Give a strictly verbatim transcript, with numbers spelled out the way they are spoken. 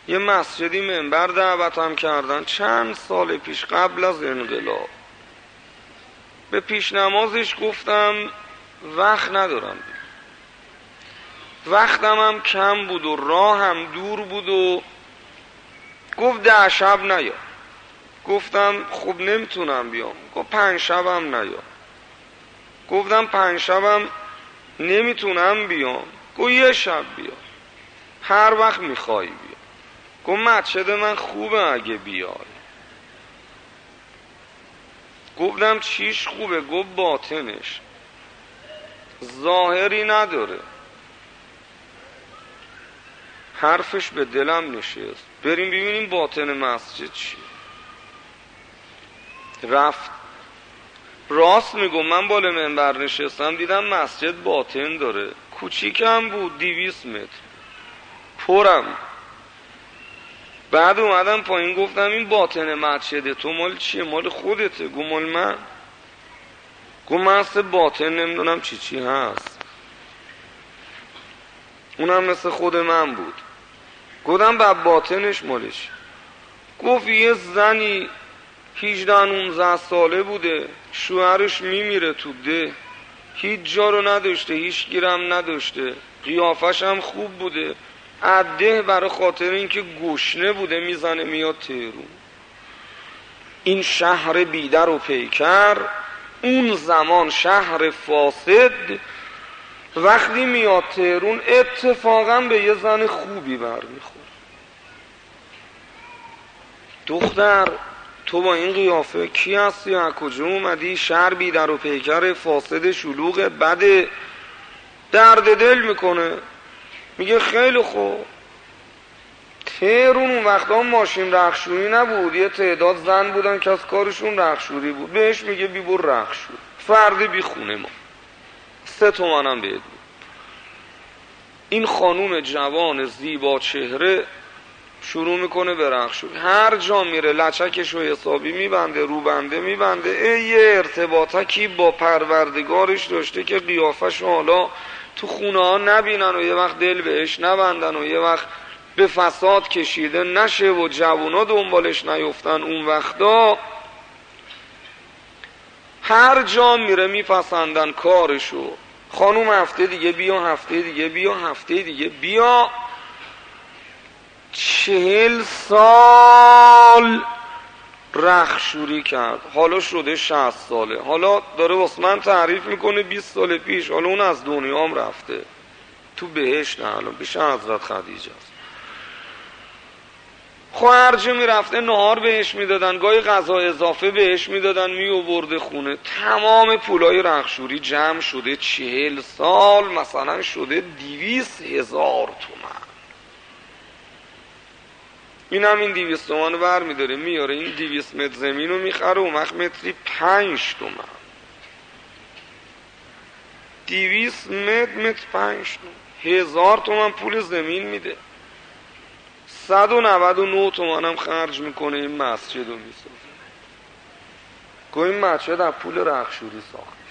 یه مسجدی منبر دعوتم کردن چند سال پیش قبل از انقلاب. به پیش نمازش گفتم وقت ندارم، وقتم هم کم بود و راه هم دور بود و گفت ده شب نیا. گفتم خب نمیتونم بیام. گفت پنج شبم نیا. گفتم پنج شبم نمیتونم بیام. گفت یه شب بیا، هر وقت میخوایی بیا. گفت مسجد من خوبه اگه بیای. گفتم چیش خوبه؟ گفت باطنش، ظاهری نداره. حرفش به دلم نشست. بریم ببینیم باطن مسجد چیه. رفت. راست میگم، من بالا منبر نشستم دیدم مسجد باطن داره. کوچیکم بود، دیویس متر، پرم. بعد اومدم پایین گفتم این باطن مسجد تو مال چیه؟ مال خودته؟ گفت مال من. گفت من اصلا باطن نمیدونم چی چی هست. اونم مثل خود من بود. گفتم بعد باطنش مالش. گفت یه زنی هجده نوزده ساله بوده، شوهرش میمیره تو ده، هیچ جا رو نداشته، هیچ گیرم نداشته، قیافش هم خوب بوده، عده برای خاطر اینکه گشنه بوده میزنه میاد تهرون. این شهر بیدر و پیکر، اون زمان شهر فاسد، وقتی میاد تهرون اتفاقا به یه زن خوبی برمیخوره. دختر تو با این قیافه کی هستی؟ از کجا اومدی؟ شهر بیدر و پیکر فاسد شلوغ بده. درد دل میکنه. میگه خیلی خوب. تهرون اون وقتا ماشین رخشوری نبود، یه تعداد زن بودن که از کارشون رخشوری بود. بهش میگه بی بر رخشور، فرد بی خونه ما، سه تومنم بهت بود. این خانوم جوان زیبا چهره شروع میکنه به رخشوری. هر جا میره لچکش رو حسابی میبنده، روبنده میبنده. ای یه ارتباطکی با پروردگارش داشته که قیافش حالا تو خونه ها نبینن و یه وقت دل بهش نبندن و یه وقت به فساد کشیده نشه و جوونا دنبالش نیفتن. اون وقتا هر جا میره میپسندن کارشو. خانوم هفته دیگه بیا، هفته دیگه بیا، هفته دیگه بیا. چهل سال رخشوری کرد، حالا شده شصت ساله. حالا داره واسه من تعریف میکنه بیست سال پیش. حالا اون از دنیام رفته تو بهشت، نه الان پیش حضرت خدیجه است. خواهرجه میرفته نهار بهش میدادن، گاهی غذا اضافه بهش میدادن، میوورده خونه. تمام پولای رخشوری جمع شده چهل سال مثلا شده دیویس هزار تومن. این هم این دیویس تومن رو بر میداره میاره، این دیویس متر زمین رو میخره و مخ متری پنج تومن. دیویس متر متر پنج تومن، هزار تومن پول زمین میده. صد و نود و نه تومن هم خرج میکنه این مسجد رو میسازه. گویا این مسجد از پول رخشوری ساخت.